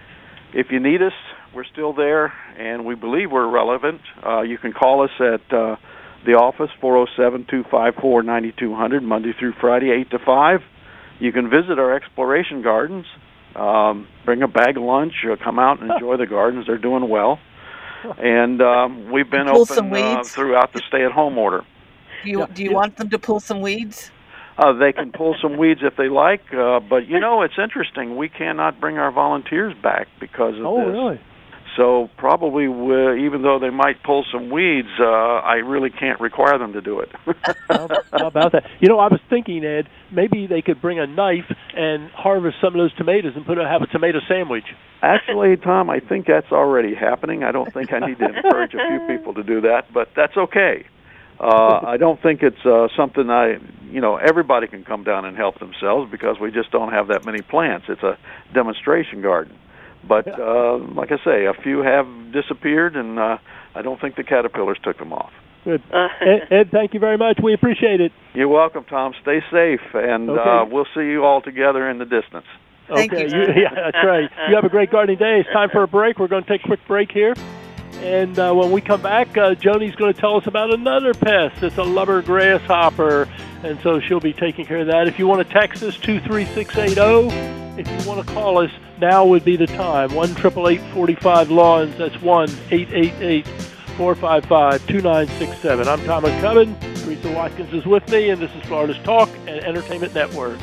if you need us, we're still there, and we believe we're relevant. Uh, you can call us at uh, the office, four oh seven, two five four, nine two zero zero, Monday through Friday, eight to five. You can visit our exploration gardens, um, bring a bag of lunch, or come out and enjoy the gardens. They're doing well. And um, we've been Pull some open uh, weeds? throughout the stay-at-home order. Do you, do you want them to pull some weeds? Uh, they can pull some weeds if they like, uh, but, you know, it's interesting. We cannot bring our volunteers back because of Oh, this. really? So probably, we, even though they might pull some weeds, uh, I really can't require them to do it. how, how about that? You know, I was thinking, Ed, maybe they could bring a knife and harvest some of those tomatoes and put a, have a tomato sandwich. Actually, Tom, I think that's already happening. I don't think I need to encourage a few people to do that, but that's okay. Uh, I don't think it's uh, something I, you know, everybody can come down and help themselves because we just don't have that many plants. It's a demonstration garden. But uh, like I say, a few have disappeared, and uh, I don't think the caterpillars took them off. Good. Ed, Ed, thank you very much. We appreciate it. You're welcome, Tom. Stay safe, and Okay. uh, we'll see you all together in the distance. Thank okay. you. Yeah, that's right. You have a great gardening day. It's time for a break. We're going to take a quick break here. And uh, when we come back, uh, Joni's going to tell us about another pest. It's a lubber grasshopper, and so she'll be taking care of that. If you want to text us, two three six eight zero. If you want to call us, now would be the time. one eight eight eight, four five, lawns. That's one eight eight eight, four five five, two nine six seven. I'm Thomas Cubbin. Teresa Watkins is with me, and this is Florida's Talk and Entertainment Network.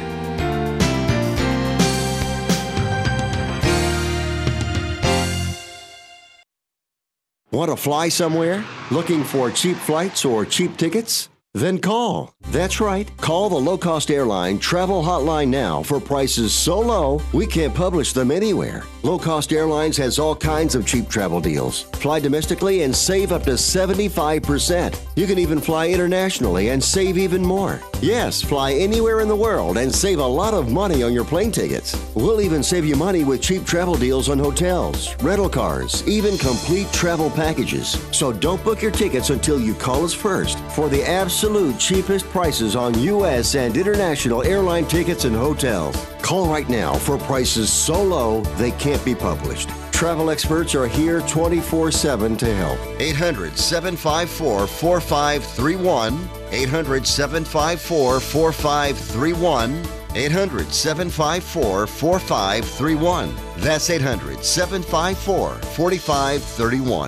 Want to fly somewhere? Looking for cheap flights or cheap tickets? Then call. That's right. Call the low-cost airline travel hotline now for prices so low we can't publish them anywhere. Low Cost Airlines has all kinds of cheap travel deals. Fly domestically and save up to seventy-five percent. You can even fly internationally and save even more. Yes, fly anywhere in the world and save a lot of money on your plane tickets. We'll even save you money with cheap travel deals on hotels, rental cars, even complete travel packages. So don't book your tickets until you call us first for the absolute cheapest prices on U S and international airline tickets and hotels. Call right now for prices so low they can't be published. Travel experts are here twenty-four seven to help. eight hundred, seven five four, four five three one. eight hundred, seven five four, four five three one. eight hundred, seven five four, four five three one. That's eight hundred, seven five four, four five three one.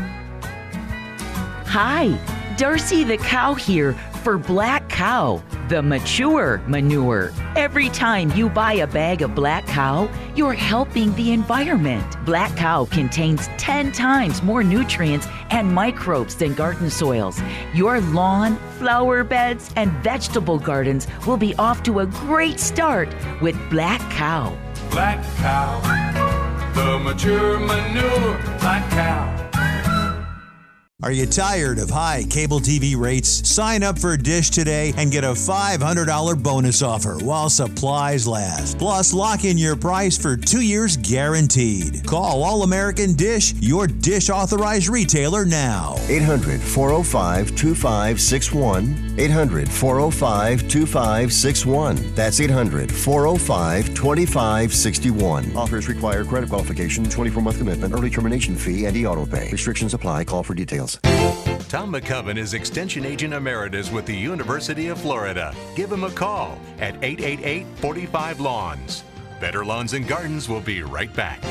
Hi, Darcy the cow here for Black Cow, the mature manure. Every time you buy a bag of Black Cow, you're helping the environment. Black Cow contains ten times more nutrients and microbes than garden soils. Your lawn, flower beds, and vegetable gardens will be off to a great start with Black Cow. Black Cow, the mature manure. Black Cow. Are you tired of high cable T V rates? Sign up for Dish today and get a five hundred dollars bonus offer while supplies last. Plus, lock in your price for two years guaranteed. Call All American Dish, your Dish authorized retailer now. eight hundred, four oh five, two five six one. eight hundred, four oh five, two five six one. That's eight hundred, four oh five, two five six one. Offers require credit qualification, twenty-four month commitment, early termination fee, and e-auto pay. Restrictions apply. Call for details. Tom McCoven is Extension Agent Emeritus with the University of Florida. Give him a call at eight eight eight, four five, lawns. Better Lawns and Gardens will be right back.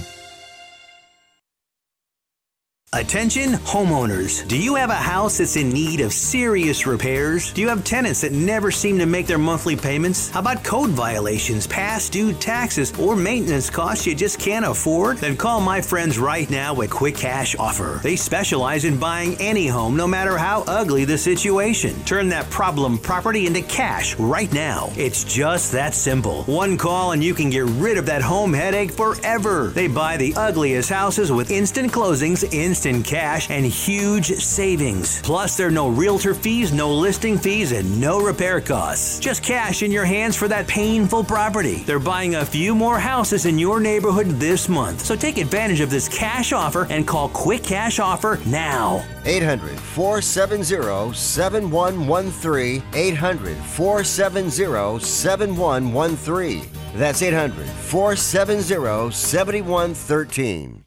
Attention homeowners, do you have a house that's in need of serious repairs? Do you have tenants that never seem to make their monthly payments? How about code violations, past due taxes, or maintenance costs you just can't afford? Then call my friends right now at Quick Cash Offer. They specialize in buying any home, no matter how ugly the situation. Turn that problem property into cash right now. It's just that simple. One call and you can get rid of that home headache forever. They buy the ugliest houses with instant closings, instant in cash, and huge savings. Plus, there are no realtor fees, no listing fees, and no repair costs. Just cash in your hands for that painful property. They're buying a few more houses in your neighborhood this month. So take advantage of this cash offer and call Quick Cash Offer now. eight hundred, four seven zero, seven one one three. eight hundred, four seven zero, seven one one three. That's eight hundred, four seven zero, seven one one three.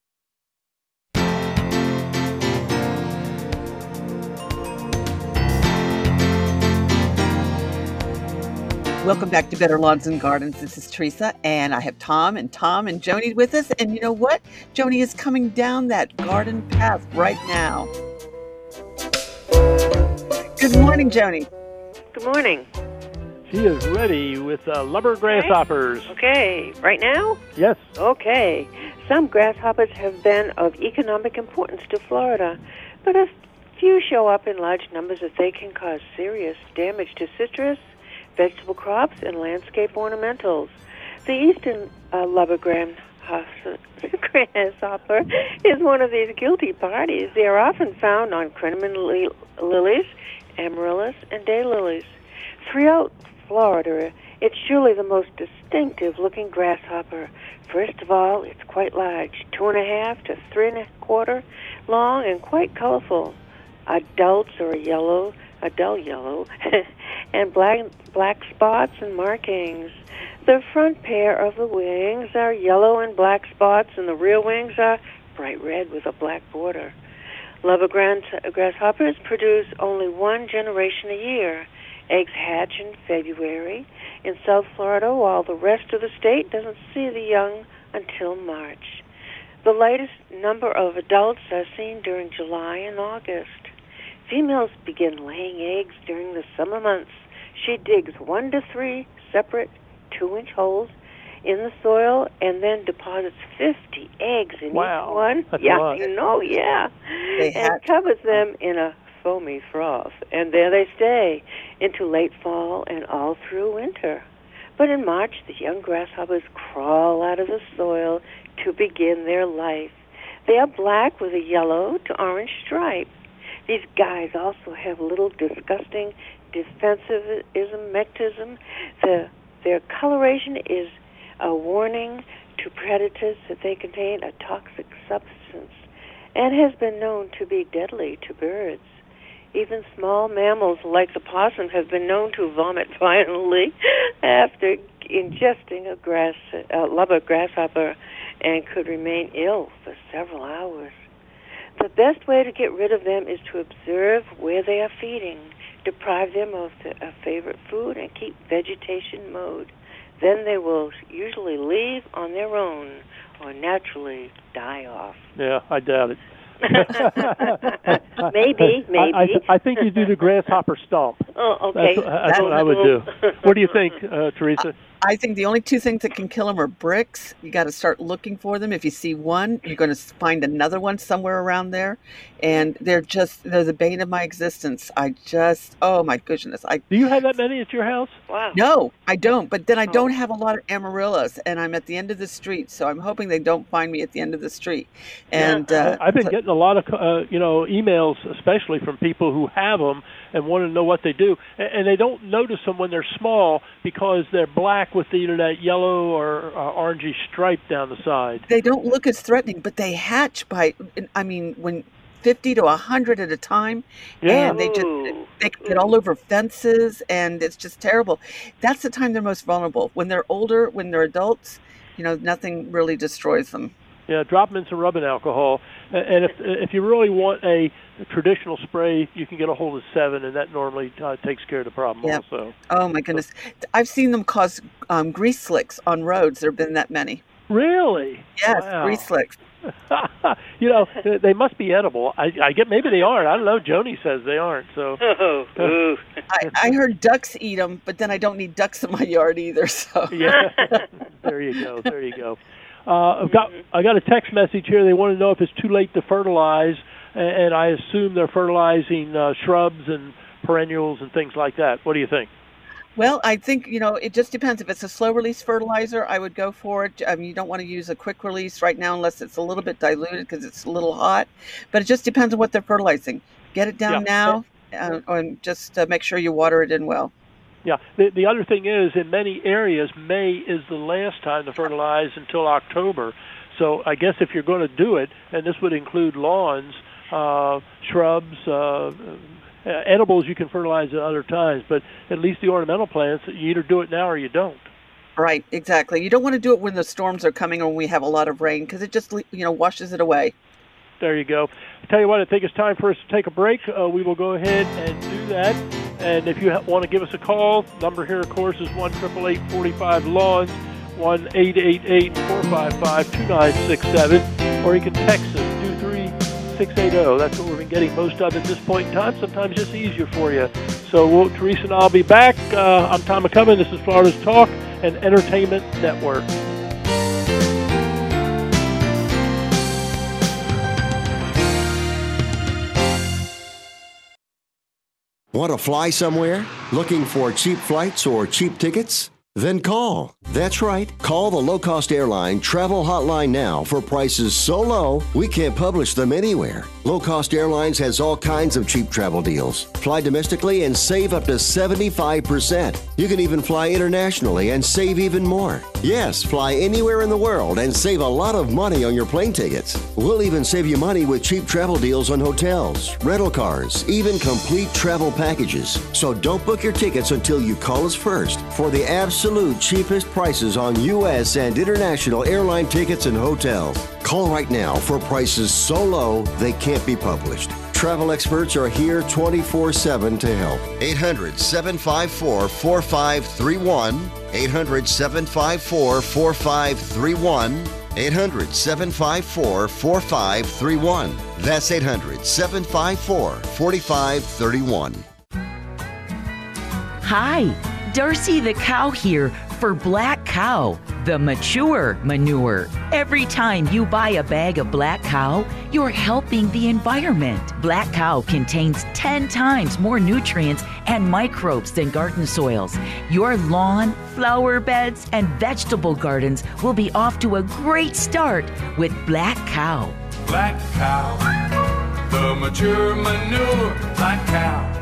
Welcome back to Better Lawns and Gardens. This is Teresa, and I have Tom and Tom and Joni with us. And you know what? Joni is coming down that garden path right now. Good morning, Joni. Good morning. She is ready with uh, lubber grasshoppers. Okay, right now? Yes. Okay. Some grasshoppers have been of economic importance to Florida, but a few show up in large numbers that they can cause serious damage to citrus, vegetable crops, and landscape ornamentals. The eastern uh, lubber grasshopper is one of these guilty parties. They are often found on cinnamon li- lilies, amaryllis, and daylilies. Throughout Florida, it's surely the most distinctive-looking grasshopper. First of all, it's quite large, two and a half to three and a quarter long, and quite colorful. Adults are yellow, a dull yellow, and black black spots and markings. The front pair of the wings are yellow and black spots, and the rear wings are bright red with a black border. Lubber grasshoppers produce only one generation a year. Eggs hatch in February in South Florida, while the rest of the state doesn't see the young until March. The latest number of adults are seen during July and August. Females begin laying eggs during the summer months. She digs one to three separate two-inch holes in the soil and then deposits fifty eggs in wow. each one. That's yeah, a lot. you know, yeah. They and hatch. covers them in a foamy froth. And there they stay into late fall and all through winter. But in March, the young grasshoppers crawl out of the soil to begin their life. They are black with a yellow to orange stripe. These guys also have a little disgusting defensivism, mechanism. The, their coloration is a warning to predators that they contain a toxic substance and has been known to be deadly to birds. Even small mammals like the possum have been known to vomit violently after ingesting a grass, a lubber grasshopper and could remain ill for several hours. The best way to get rid of them is to observe where they are feeding, deprive them of the, a favorite food, and keep vegetation mode. Then they will usually leave on their own or naturally die off. Yeah, I doubt it. maybe, maybe. I, I, I think you do the grasshopper stomp. Oh, okay. That's, that's what I would do. What do you think, uh, Teresa? I think the only two things that can kill them are bricks. You got to start looking for them. If you see one, you're going to find another one somewhere around there. And they're just, they're the bane of my existence. I just, oh my goodness. I Do you have that many at your house? Wow. No, I don't. But then I don't have a lot of amaryllis, and I'm at the end of the street. So I'm hoping they don't find me at the end of the street. And uh, I've been getting a lot of, uh, you know, emails, especially from people who have them and want to know what they do. And they don't notice them when they're small because they're black with either that yellow or uh, orangey stripe down the side. They don't look as threatening, but they hatch by, I mean, when fifty to one hundred at a time, Yeah. and they just they can get all over fences, and it's just terrible. That's the time they're most vulnerable. When they're older, when they're adults, you know, nothing really destroys them. Yeah, drop them in some rubbing alcohol. And if if you really want a traditional spray, you can get a hold of Seven, and that normally uh, takes care of the problem Yeah. also. Oh my goodness, I've seen them cause um, grease slicks on roads. There have been that many. Really? Yes, Wow. grease slicks. You know, they- they must be edible. I, I get maybe they aren't. I don't know. Joni says they aren't. So Oh, ooh. I, I heard ducks eat them, but then I don't need ducks in my yard either. So yeah, there you go. There you go. Uh, I've got I got a text message here. They want to know if it's too late to fertilize, and, and I assume they're fertilizing uh, shrubs and perennials and things like that. What do you think? Well, I think, you know, it just depends. If it's a slow release fertilizer, I would go for it. I mean, you don't want to use a quick release right now unless it's a little bit diluted because it's a little hot. But it just depends on what they're fertilizing. Get it down Yeah. now, uh, and just uh, make sure you water it in well. Yeah. The, the other thing is, in many areas, May is the last time to fertilize until October. So I guess if you're going to do it, and this would include lawns, uh, shrubs, uh, Uh, edibles you can fertilize at other times, but at least the ornamental plants, you either do it now or you don't. Right, exactly. You don't want to do it when the storms are coming or when we have a lot of rain because it just, you know, washes it away. There you go. I tell you what, I think it's time for us to take a break. Uh, we will go ahead and do that. And if you ha- want to give us a call, number here, of course, is one eight eight eight, four five, lawns, one eight eight eight, four five five, two nine six seven, or you can text us, two three six eight zero. That's what we've been getting most of at this point in time. Sometimes just easier for you. So we'll, Teresa and I'll be back. Uh, I'm Tom McCubbin. This is Florida's Talk and Entertainment Network. Want to fly somewhere? Looking for cheap flights or cheap tickets? Then call. That's right. Call the low-cost airline travel hotline now for prices so low we can't publish them anywhere. Low-cost airlines has all kinds of cheap travel deals. Fly domestically and save up to seventy-five percent. You can even fly internationally and save even more. Yes, fly anywhere in the world and save a lot of money on your plane tickets. We'll even save you money with cheap travel deals on hotels, rental cars, even complete travel packages. So don't book your tickets until you call us first for the absolute cheapest prices on U S and international airline tickets and hotels. Call right now for prices so low they can't be published. Travel experts are here twenty-four seven to help. eight hundred, seven five four, four five three one. eight hundred, seven five four, four five three one. eight hundred, seven five four, four five three one. That's eight hundred, seven five four, four five three one. Hi, Darcy the cow here for Black Cow, the mature manure. Every time you buy a bag of Black Cow, you're helping the environment. Black Cow contains ten times more nutrients and microbes than garden soils. Your lawn, flower beds, and vegetable gardens will be off to a great start with Black Cow. Black Cow, the mature manure. Black Cow.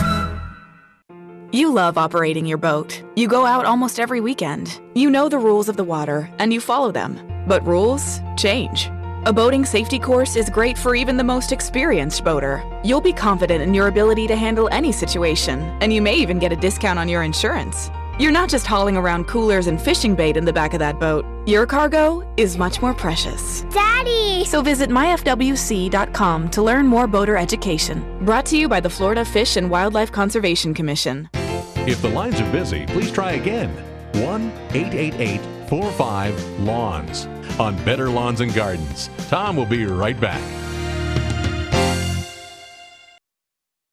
You love operating your boat. You go out almost every weekend. You know the rules of the water, and you follow them. But rules change. A boating safety course is great for even the most experienced boater. You'll be confident in your ability to handle any situation, and you may even get a discount on your insurance. You're not just hauling around coolers and fishing bait in the back of that boat. Your cargo is much more precious. Daddy! So visit my f w c dot com to learn more boater education. Brought to you by the Florida Fish and Wildlife Conservation Commission. If the lines are busy, please try again. one eight eight eight, four five, lawns. On Better Lawns and Gardens. Tom will be right back.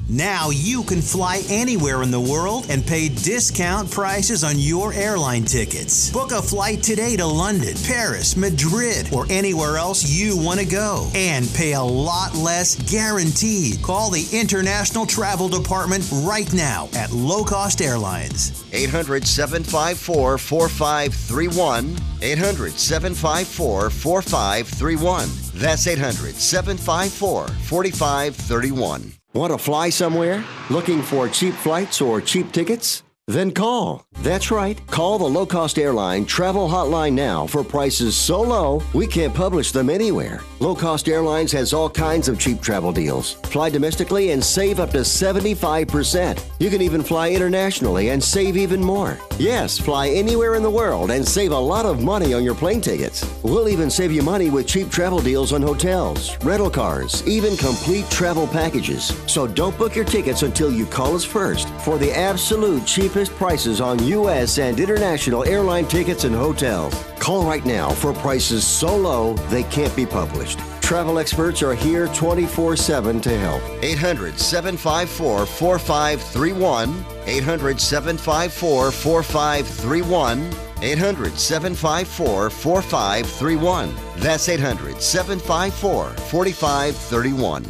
Now you can fly anywhere in the world and pay discount prices on your airline tickets. Book a flight today to London, Paris, Madrid, or anywhere else you want to go. And pay a lot less guaranteed. Call the International Travel Department right now at Low Cost Airlines. eight hundred, seven five four, four five three one. eight hundred, seven five four, four five three one. That's eight hundred, seven five four, four five three one. Want to fly somewhere? Looking for cheap flights or cheap tickets? Then call. That's right. Call the Low Cost Airline Travel Hotline now for prices so low we can't publish them anywhere. Low Cost Airlines has all kinds of cheap travel deals. Fly domestically and save up to seventy-five percent. You can even fly internationally and save even more. Yes, fly anywhere in the world and save a lot of money on your plane tickets. We'll even save you money with cheap travel deals on hotels, rental cars, even complete travel packages. So don't book your tickets until you call us first for the absolute cheapest prices on U S and international airline tickets and hotels. Call right now for prices so low they can't be published. Travel experts are here twenty-four seven to help. eight hundred, seven five four, four five three one. eight hundred, seven five four, four five three one. eight hundred, seven five four, four five three one. That's eight hundred, seven five four, four five three one.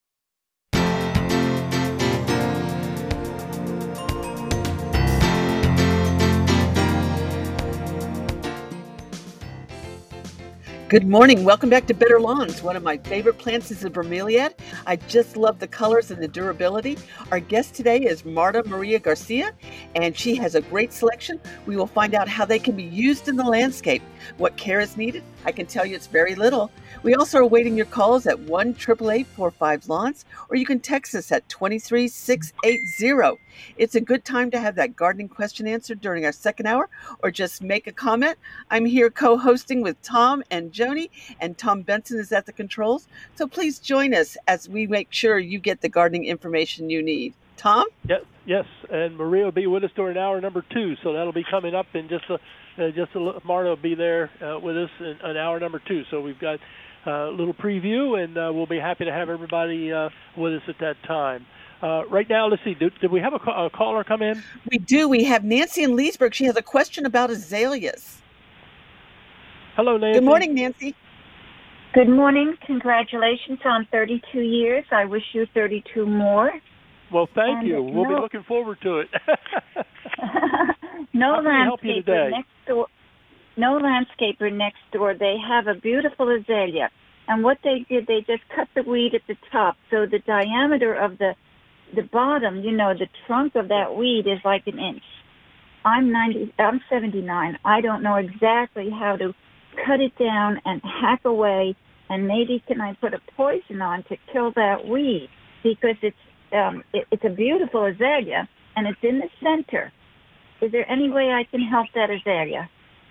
Good morning. Welcome back to Better Lawns. One of my favorite plants is the bromeliad. I just love the colors and the durability. Our guest today is Marta Maria Garcia, and she has a great selection. We will find out how they can be used in the landscape. What care is needed? I can tell you it's very little. We also are awaiting your calls at one eight eight eight, four five, lawns, or you can text us at two three six eight zero. It's a good time to have that gardening question answered during our second hour, or just make a comment. I'm here co-hosting with Tom and Joni, and Tom Benson is at the controls. So please join us as we make sure you get the gardening information you need. Tom? Yes, yes, and Maria will be with us during hour number two, so that'll be coming up in just a uh, just a little. Marta will be there uh, with us in, in hour number two. So we've got uh, a little preview, and uh, we'll be happy to have everybody uh, with us at that time. Uh, right now, let's see. Did, did we have a, a caller come in? We do. We have Nancy in Leesburg. She has a question about azaleas. Hello, Nancy. Good morning, Nancy. Good morning. Congratulations on thirty-two years. I wish you thirty-two more. Well, thank and you. We'll no, be looking forward to it. no How can I help you landscaper today? next door. No landscaper next door. They have a beautiful azalea, and what they did, they just cut the weed at the top, so the diameter of the the bottom, you know, the trunk of that weed is like an inch. I'm ninety. I'm seventy-nine. I don't know exactly how to cut it down and hack away, and maybe can I put a poison on to kill that weed, because it's um, it, it's a beautiful azalea and it's in the center. Is there any way I can help that azalea?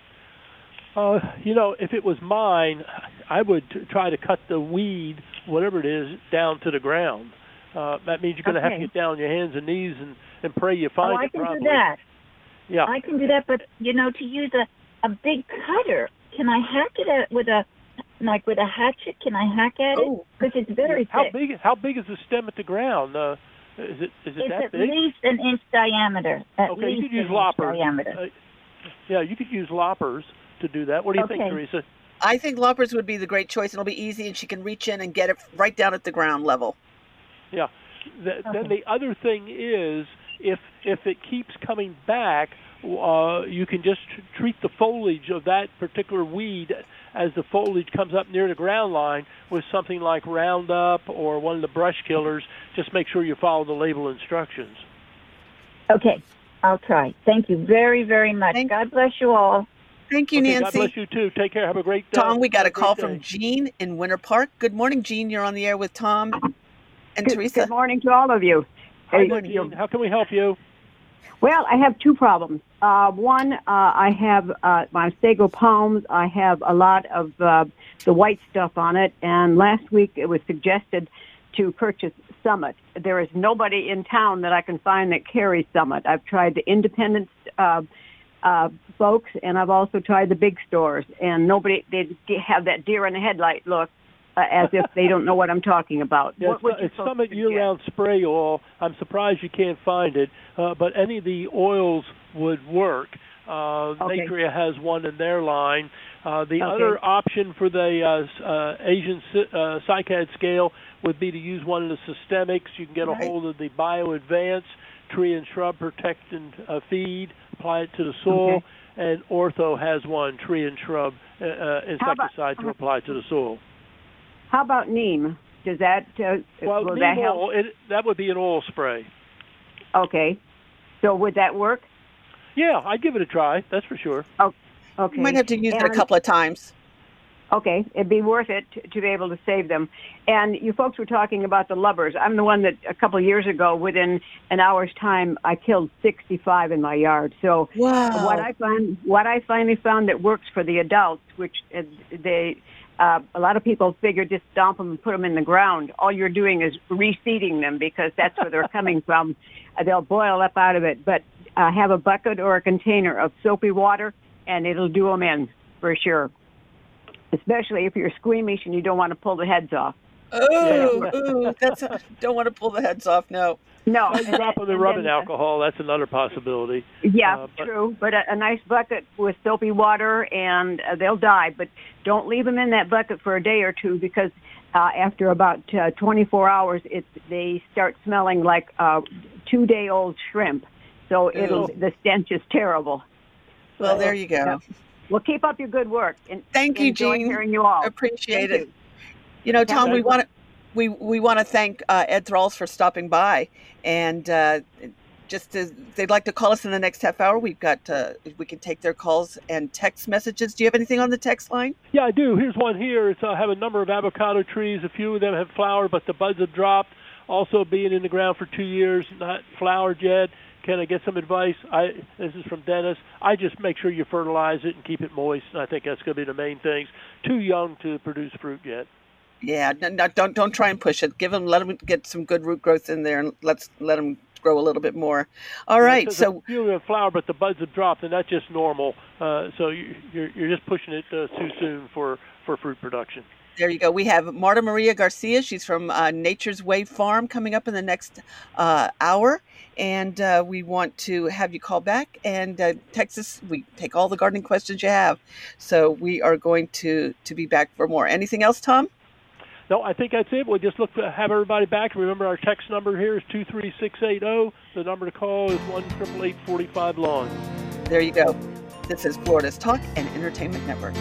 Uh, you know, if it was mine, I would t- try to cut the weed, whatever it is, down to the ground. Uh, that means you're going to Okay. have to get down on your hands and knees and, and pray you find oh, I it can probably. do that. Yeah. I can do that, but you know, to use a, a big cutter, can I hack it at, with a like with a hatchet? Can I hack at it? Because it's very How thick. big? How big is the stem at the ground? Uh, is it is it It's that at big? least an inch diameter. At okay, least you could use an loppers. inch diameter. Uh, yeah, you could use loppers to do that. What do you think, Okay. Teresa? I think loppers would be the great choice. It'll be easy, and she can reach in and get it right down at the ground level. Yeah. The, Then the other thing is, if if it keeps coming back, uh, you can just tr- treat the foliage of that particular weed as the foliage comes up near the ground line with something like Roundup or one of the brush killers. Just make sure you follow the label instructions. Okay, I'll try. Thank you very, very much. God bless you all. Thank you, Okay, Nancy. God bless you too. Take care. Have a great day. Tom, we got Have a call great from day. Jean in Winter Park. Good morning, Jean. You're on the air with Tom and Teresa. Good morning to all of you. Hi, Hey, Jean. How can we help you? Well, I have two problems. Uh, one, uh, I have uh, my sago palms. I have a lot of uh, the white stuff on it, and last week it was suggested to purchase Summit. There is nobody in town that I can find that carries Summit. I've tried the independent uh, uh, folks, and I've also tried the big stores, and nobody, they have that deer in the headlight look. uh, as if they don't know what I'm talking about. Yeah, what would it's, you it's Summit year-round spray oil. I'm surprised you can't find it, uh, but any of the oils would work. Uh, Okay. Natria has one in their line. Uh, the Okay. other option for the uh, s- uh, Asian C- uh, cycad scale would be to use one of the systemics. You can get a Right. hold of the BioAdvance Tree and Shrub Protect and uh, Feed, apply it to the soil, Okay. and Ortho has one, Tree and Shrub uh, uh, How about- insecticide to apply to the soil. How about neem? Does that uh, Well, will neem that help? oil, it, that would be an oil spray. Okay. So would that work? Yeah, I'd give it a try. That's for sure. Oh, okay. You might have to use it a And- couple of times. Okay, it'd be worth it to, to be able to save them. And you folks were talking about the lubbers. I'm the one that a couple of years ago, within an hour's time, I killed sixty-five in my yard. So Wow. what I find, what I finally found that works for the adults, which uh, they, uh, a lot of people figure just stomp them and put them in the ground. All you're doing is reseeding them because that's where they're coming from. Uh, they'll boil up out of it. But uh, have a bucket or a container of soapy water, and it'll do them in for sure. Especially if you're squeamish and you don't want to pull the heads off. Oh, ooh, that's don't want to pull the heads off. No. No. Well, you drop them in rubbing alcohol. That's another possibility. Yeah, Uh, but- true. But a, a nice bucket with soapy water, and uh, they'll die. But don't leave them in that bucket for a day or two because uh, after about uh, twenty-four hours, it's they start smelling like uh, two-day-old shrimp. So it'll Ew. the stench is terrible. Well, there you go. Yeah. Well, keep up your good work. And Thank you, enjoy Jean. hearing you all. Appreciate Thank it. you. You know, Tom, Okay. we want to we we want to thank uh, Ed Thralls for stopping by, and uh, just to, they'd like to call us in the next half hour. We've got uh, we can take their calls and text messages. Do you have anything on the text line? Yeah, I do. Here's one here. It's, I have a number of avocado trees. A few of them have flowered, but the buds have dropped. Also being in the ground for two years, not flowered yet. Can I get some advice? I This is from Dennis. I just make sure you fertilize it and keep it moist. I think that's going to be the main things. Too young to produce fruit yet. Yeah, no, no, don't don't try and push it. Give them, let them get some good root growth in there, and let's let them grow a little bit more. All Yeah, right, it says so a few have flowered, but the buds have dropped, and that's just normal. Uh, so you, you're you're just pushing it uh, too soon for, for fruit production. there you go. We have Marta Maria Garcia. She's from uh, Nature's Way Farm coming up in the next uh, hour. And uh, we want to have you call back and uh, text us. We take all the gardening questions you have. So we are going to, to be back for more. Anything else, Tom? No, I think that's it. We'll just look to have everybody back. Remember, our text number here is two three six eight zero. The number to call is one eight eight eight, four five, lawn. There you go. This is Florida's Talk and Entertainment Network.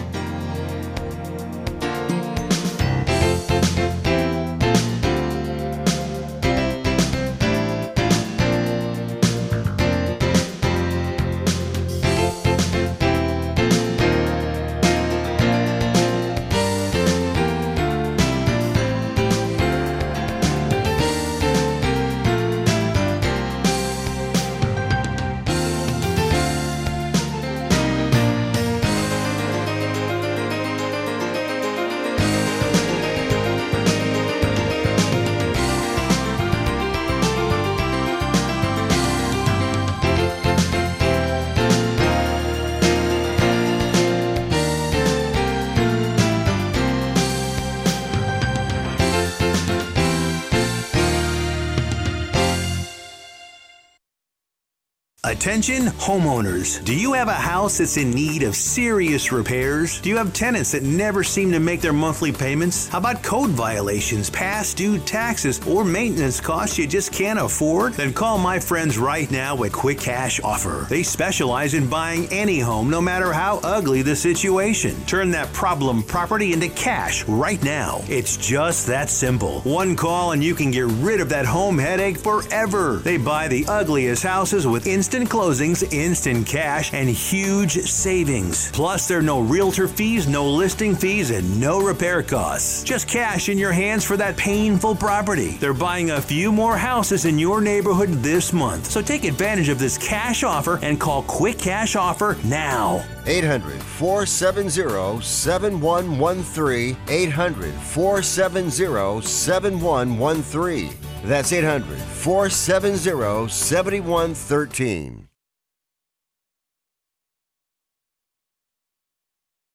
Attention homeowners. Do you have a house that's in need of serious repairs? Do you have tenants that never seem to make their monthly payments? How about code violations, past due taxes, or maintenance costs you just can't afford? Then call my friends right now at Quick Cash Offer. They specialize in buying any home, no matter how ugly the situation. Turn that problem property into cash right now. It's just that simple. One call and you can get rid of that home headache forever. They buy the ugliest houses with instant closings, instant cash, and huge savings. Plus, there are no realtor fees, no listing fees, and no repair costs. Just cash in your hands for that painful property. They're buying a few more houses in your neighborhood this month. So take advantage of this cash offer and call Quick Cash Offer now. eight hundred, four seven zero, seven one one three. eight hundred, four seven zero, seven one one three. That's eight hundred, four seven zero, seven one one three.